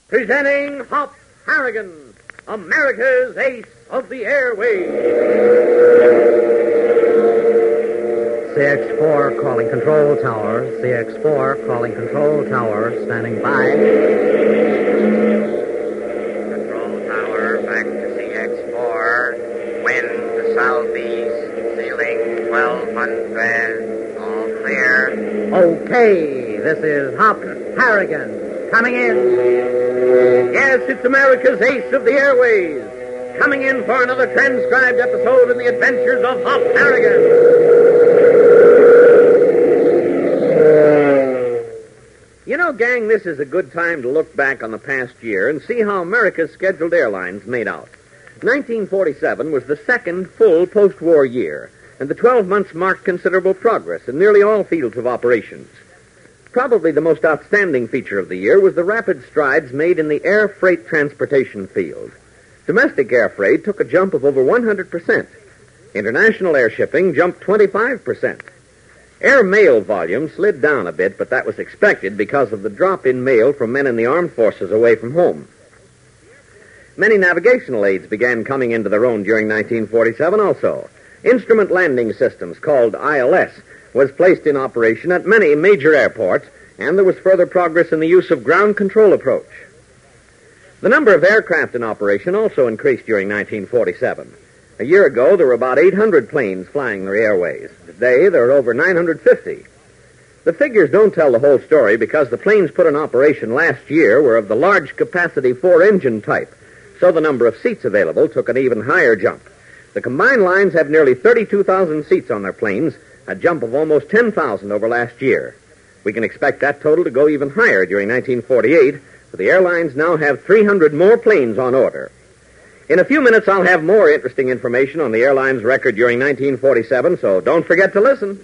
Presenting Hop Harrigan, America's Ace of the Airways. CX-4 calling control tower. CX-4 calling control tower. Standing by. Control tower, back to CX-4. Wind to southeast. Ceiling 1200. All clear. Okay, this is Hop Harrigan. Coming in. Yes, it's America's Ace of the Airways. Coming in for another transcribed episode in the adventures of Hop Harrigan. You know, gang, this is a good time to look back on the past year and see how America's scheduled airlines made out. 1947 was the second full post-war year, and the 12 months marked considerable progress in nearly all fields of operations. Probably the most outstanding feature of the year was the rapid strides made in the air freight transportation field. Domestic air freight took a jump of over 100%. International air shipping jumped 25%. Air mail volume slid down a bit, but that was expected because of the drop in mail from men in the armed forces away from home. Many navigational aids began coming into their own during 1947 also. Instrument landing systems, called ILS, was placed in operation at many major airports, and there was further progress in the use of ground control approach. The number of aircraft in operation also increased during 1947. A year ago, there were about 800 planes flying the airways. Today, there are over 950. The figures don't tell the whole story because the planes put in operation last year were of the large-capacity four-engine type, so the number of seats available took an even higher jump. The combined lines have nearly 32,000 seats on their planes, a jump of almost 10,000 over last year. We can expect that total to go even higher during 1948, for the airlines now have 300 more planes on order. In a few minutes, I'll have more interesting information on the airline's record during 1947, so don't forget to listen.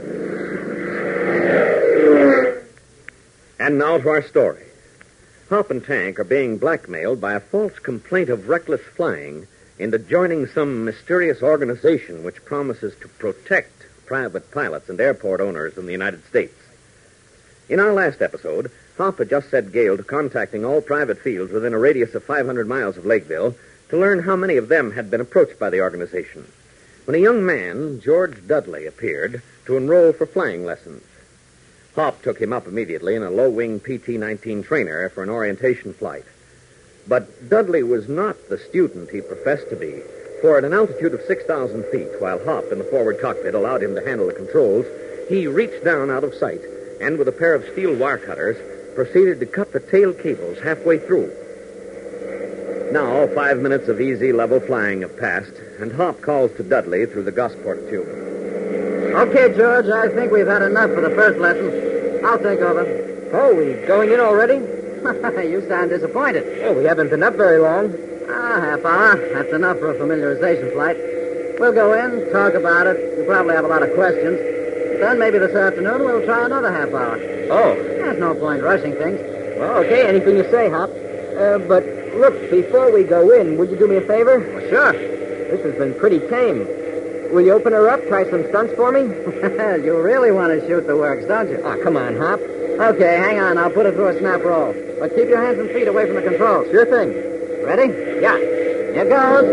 And now to our story. Hop and Tank are being blackmailed by a false complaint of reckless flying into joining some mysterious organization which promises to protect private pilots and airport owners in the United States. In our last episode, Hop had just set Gale to contacting all private fields within a radius of 500 miles of Lakeville to learn how many of them had been approached by the organization, when a young man, George Dudley, appeared to enroll for flying lessons. Hop took him up immediately in a low-wing PT-19 trainer for an orientation flight. But Dudley was not the student he professed to be, for at an altitude of 6,000 feet, while Hop in the forward cockpit allowed him to handle the controls, he reached down out of sight and, with a pair of steel wire cutters, proceeded to cut the tail cables halfway through. Now, 5 minutes of easy, level flying have passed, and Hop calls to Dudley through the Gosport tube. Okay, George, I think we've had enough for the first lesson. I'll take over. Oh, we going in already? You sound disappointed. Oh, we haven't been up very long. Half hour. That's enough for a familiarization flight. We'll go in, talk about it. You'll probably have a lot of questions. Then maybe this afternoon we'll try another half hour. Oh. There's no point rushing things. Well, okay, anything you say, Hop. But look, before we go in, would you do me a favor? Well, sure. This has been pretty tame. Will you open her up, try some stunts for me? You really want to shoot the works, don't you? Oh, come on, Hop. Okay, hang on. I'll put it through a snap roll. But keep your hands and feet away from the controls. Sure thing. Ready? Yeah. Here goes.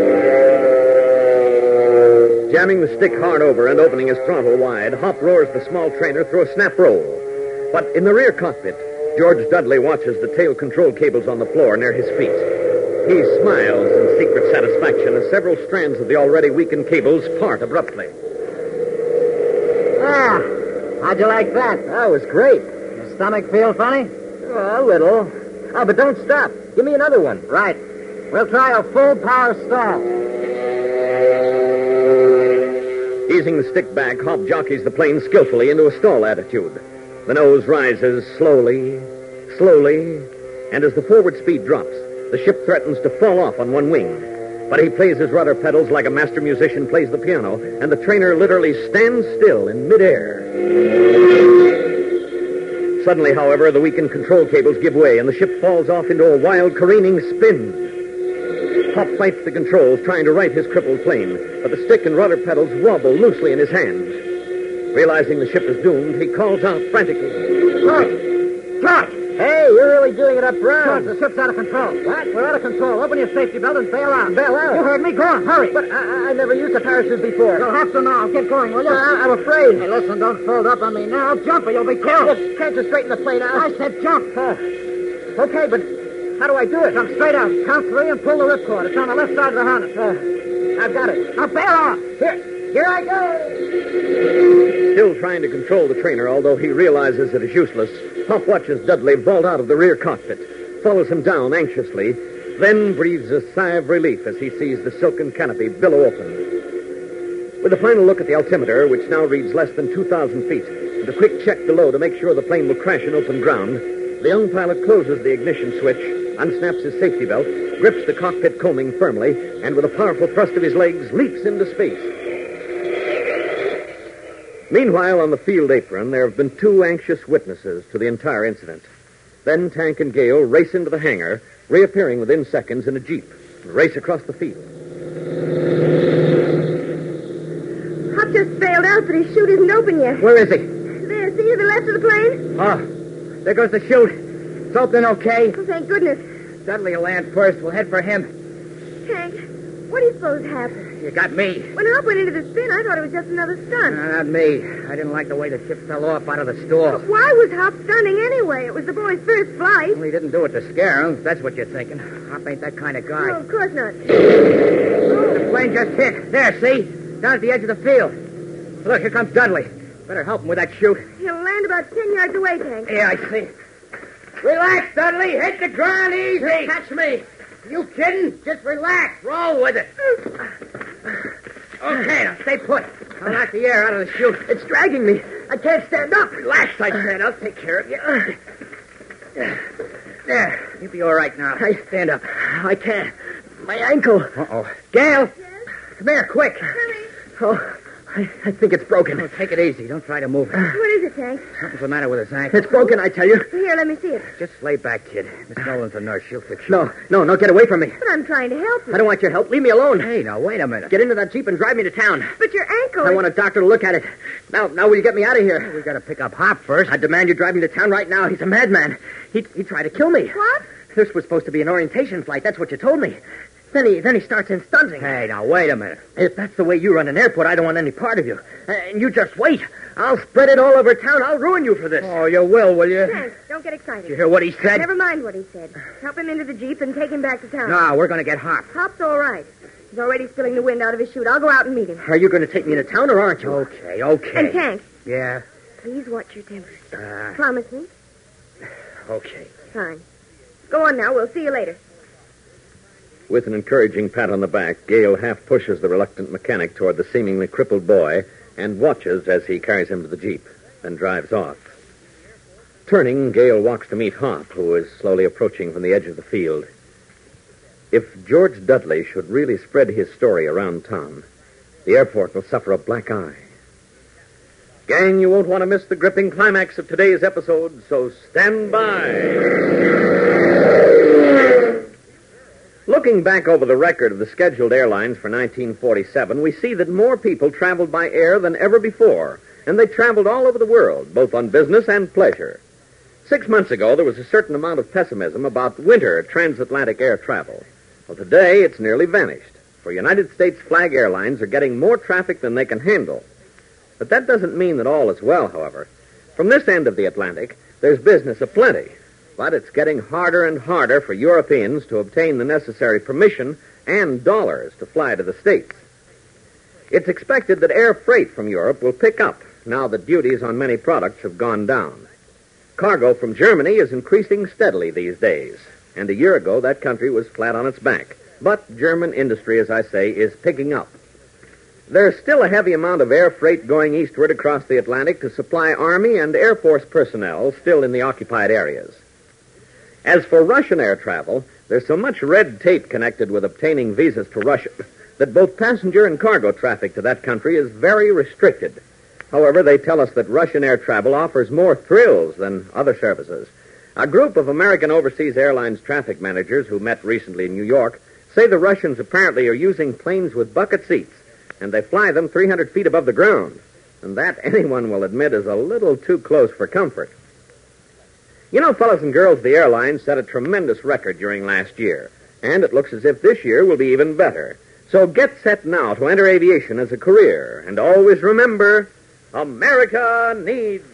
Jamming the stick hard over and opening his throttle wide, Hop roars the small trainer through a snap roll. But in the rear cockpit, George Dudley watches the tail control cables on the floor near his feet. He smiles in secret satisfaction as several strands of the already weakened cables part abruptly. How'd you like that? That was great. Your stomach feel funny? A little. Oh, but don't stop. Give me another one. Right. We'll try a full power stall. Easing the stick back, Hop jockeys the plane skillfully into a stall attitude. The nose rises slowly, and as the forward speed drops, the ship threatens to fall off on one wing. But he plays his rudder pedals like a master musician plays the piano, and the trainer literally stands still in midair. Suddenly, however, the weakened control cables give way, and the ship falls off into a wild, careening spin. Hop fights the controls, trying to right his crippled plane, but the stick and rudder pedals wobble loosely in his hands. Realizing the ship is doomed, he calls out frantically, Look! Hey, you're really doing it up front. George, the ship's out of control. What? We're out of control. Open your safety belt and bail out. Bail out? You heard me. Go on, hurry. But I never used a parachute before. You'll have to now. Get going, will you? I'm afraid. Hey, listen, don't fold up on me now. Jump or you'll be killed. Look, can't you straighten the plane out? I said jump. Okay, but how do I do it? Jump straight out. Count 3 and pull the ripcord. It's on the left side of the harness. I've got it. Now bail out. Here I go. Still trying to control the trainer, although he realizes it is useless, Hop watches Dudley vault out of the rear cockpit, follows him down anxiously, then breathes a sigh of relief as he sees the silken canopy billow open. With a final look at the altimeter, which now reads less than 2,000 feet, and a quick check below to make sure the plane will crash in open ground, the young pilot closes the ignition switch, unsnaps his safety belt, grips the cockpit combing firmly, and with a powerful thrust of his legs, leaps into space. Meanwhile, on the field apron, there have been 2 anxious witnesses to the entire incident. Then Tank and Gale race into the hangar, reappearing within seconds in a jeep, and race across the field. Hop just bailed out, but his chute isn't open yet. Where is he? There, see to the left of the plane? Oh, there goes the chute. It's open okay. Oh, thank goodness. Dudley will land first. We'll head for him. Tank, what do you suppose happened? You got me. When Hop went into the spin, I thought it was just another stunt. Not me. I didn't like the way the ship fell off out of the stall. Why was Hop stunning anyway? It was the boy's first flight. Well, he didn't do it to scare him, if that's what you're thinking. Hop ain't that kind of guy. No, of course not. The plane just hit. There, see? Down at the edge of the field. Look, here comes Dudley. Better help him with that chute. He'll land about 10 yards away, Tank. Yeah, I see. Relax, Dudley. Hit the ground easy. Catch me. You kidding? Just relax. Roll with it. Okay, now stay put. I'll knock the air out of the chute. It's dragging me. I can't stand up. Relax, I said. I'll take care of you. There. You'll be all right now. Stand up. I can't. My ankle. Uh-oh. Gale. Yes? Come here, quick. Hurry. Oh, I think it's broken. Oh, take it easy. Don't try to move it. What is it, Tank? Something's the matter with his ankle. It's broken, I tell you. Here, let me see it. Just lay back, kid. Miss Nolan's a nurse. She'll fix you. No, get away from me. But I'm trying to help you. I don't want your help. Leave me alone. Hey, now, wait a minute. Get into that Jeep and drive me to town. But your ankle... I want a doctor to look at it. Now, will you get me out of here? We've got to pick up Hop first. I demand you drive me to town right now. He's a madman. He tried to kill me. What? This was supposed to be an orientation flight. That's what you told me. Then he starts in stunting. Hey, now, wait a minute. If that's the way you run an airport, I don't want any part of you. And you just wait. I'll spread it all over town. I'll ruin you for this. Oh, you will you? Tank, don't get excited. Did you hear what he said? Never mind what he said. Help him into the Jeep and take him back to town. No, we're going to get Hop. Hop's all right. He's already spilling the wind out of his chute. I'll go out and meet him. Are you going to take me to town or aren't you? Okay. And Tank, Yeah? please watch your temper. Promise me? Okay. Fine. Go on now. We'll see you later. With an encouraging pat on the back, Gale half pushes the reluctant mechanic toward the seemingly crippled boy and watches as he carries him to the Jeep, then drives off. Turning, Gale walks to meet Hop, who is slowly approaching from the edge of the field. If George Dudley should really spread his story around town, the airport will suffer a black eye. Gang, you won't want to miss the gripping climax of today's episode, so stand by. Looking back over the record of the scheduled airlines for 1947, we see that more people traveled by air than ever before, and they traveled all over the world, both on business and pleasure. 6 months ago, there was a certain amount of pessimism about winter transatlantic air travel. Well, today, it's nearly vanished, for United States flag airlines are getting more traffic than they can handle. But that doesn't mean that all is well, however. From this end of the Atlantic, there's business aplenty. But it's getting harder and harder for Europeans to obtain the necessary permission and dollars to fly to the States. It's expected that air freight from Europe will pick up now that duties on many products have gone down. Cargo from Germany is increasing steadily these days, and a year ago that country was flat on its back. But German industry, as I say, is picking up. There's still a heavy amount of air freight going eastward across the Atlantic to supply Army and Air Force personnel still in the occupied areas. As for Russian air travel, there's so much red tape connected with obtaining visas to Russia that both passenger and cargo traffic to that country is very restricted. However, they tell us that Russian air travel offers more thrills than other services. A group of American Overseas Airlines traffic managers who met recently in New York say the Russians apparently are using planes with bucket seats, and they fly them 300 feet above the ground. And that, anyone will admit, is a little too close for comfort. You know, fellas and girls, the airline set a tremendous record during last year, and it looks as if this year will be even better. So get set now to enter aviation as a career, and always remember, America needs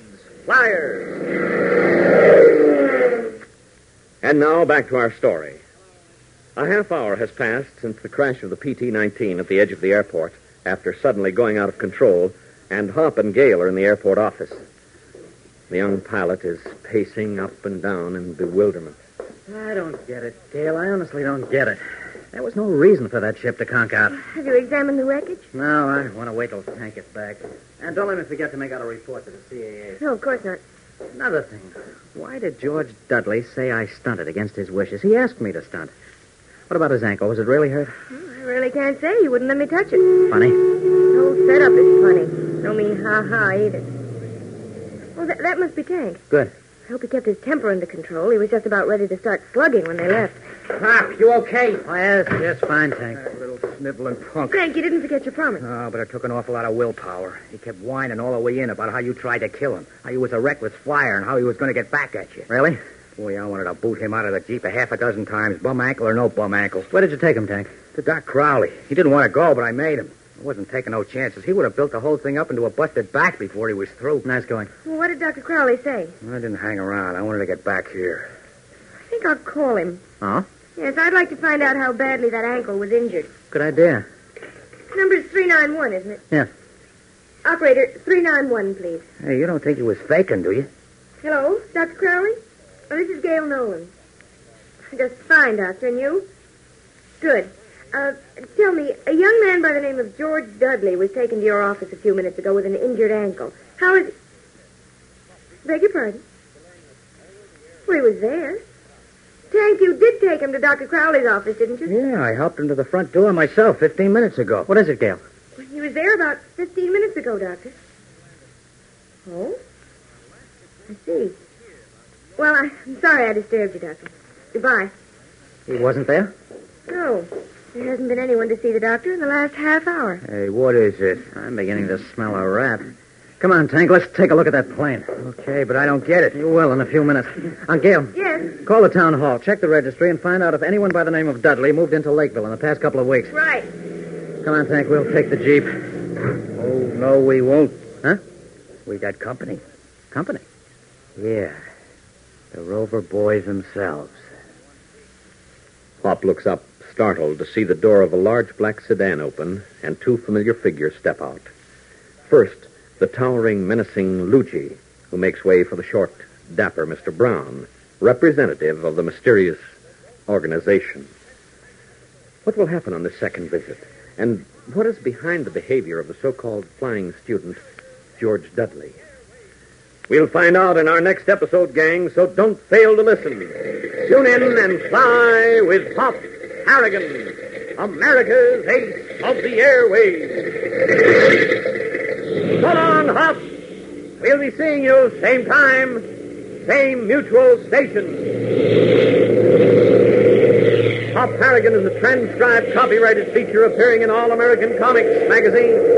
flyers. And now back to our story. A half hour has passed since the crash of the PT-19 at the edge of the airport after suddenly going out of control, and Hop and Gale are in the airport office. The young pilot is pacing up and down in bewilderment. I don't get it, Gale. I honestly don't get it. There was no reason for that ship to conk out. Have you examined the wreckage? No, I want to wait till Tank gets back. And don't let me forget to make out a report to the CAA. No, of course not. Another thing. Why did George Dudley say I stunted against his wishes? He asked me to stunt. What about his ankle? Was it really hurt? I really can't say. You wouldn't let me touch it. Funny. The whole setup is funny. Don't mean ha-ha either. Well, that must be Tank. Good. I hope he kept his temper under control. He was just about ready to start slugging when they left. Hop, you okay? Oh, yes, fine, Tank. That little sniveling punk. Frank, you didn't forget your promise. Oh, but it took an awful lot of willpower. He kept whining all the way in about how you tried to kill him, how you was a reckless flyer, and how he was going to get back at you. Really? Boy, I wanted to boot him out of the Jeep a half a dozen times, bum ankle or no bum ankle. Where did you take him, Tank? To Doc Crowley. He didn't want to go, but I made him. I wasn't taking no chances. He would have built the whole thing up into a busted back before he was through. Nice going. Well, what did Dr. Crowley say? I didn't hang around. I wanted to get back here. I think I'll call him. Oh? Yes, I'd like to find out how badly that ankle was injured. Good idea. Number's 391, isn't it? Yeah. Operator, 391, please. Hey, you don't think he was faking, do you? Hello, Dr. Crowley? Oh, this is Gail Nolan. Just fine, Doctor. And you? Good. Tell me, a young man by the name of George Dudley was taken to your office a few minutes ago with an injured ankle. How is... Beg your pardon? Well, he was there. Tank, you did take him to Dr. Crowley's office, didn't you? Yeah, I helped him to the front door myself 15 minutes ago. What is it, Gale? Well, he was there about 15 minutes ago, Doctor. Oh? I see. Well, I'm sorry I disturbed you, Doctor. Goodbye. He wasn't there? No. There hasn't been anyone to see the doctor in the last half hour. Hey, what is this? I'm beginning to smell a rat. Come on, Tank, let's take a look at that plane. Okay, but I don't get it. You will in a few minutes. Gale. Yes? Call the town hall, check the registry, and find out if anyone by the name of Dudley moved into Lakeville in the past couple of weeks. Right. Come on, Tank, we'll take the Jeep. Oh, no, we won't. Huh? We got company. Company? Yeah. The Rover boys themselves. Hop looks up, startled, to see the door of a large black sedan open and two familiar figures step out. First, the towering, menacing Lucci, who makes way for the short, dapper Mr. Brown, representative of the mysterious organization. What will happen on this second visit? And what is behind the behavior of the so-called flying student, George Dudley? We'll find out in our next episode, gang, so don't fail to listen. Tune in and fly with Hop Harrigan, America's ace of the airways. So long, Hop. We'll be seeing you same time, same mutual station. Hop Harrigan is a transcribed, copyrighted feature appearing in All American Comics magazine.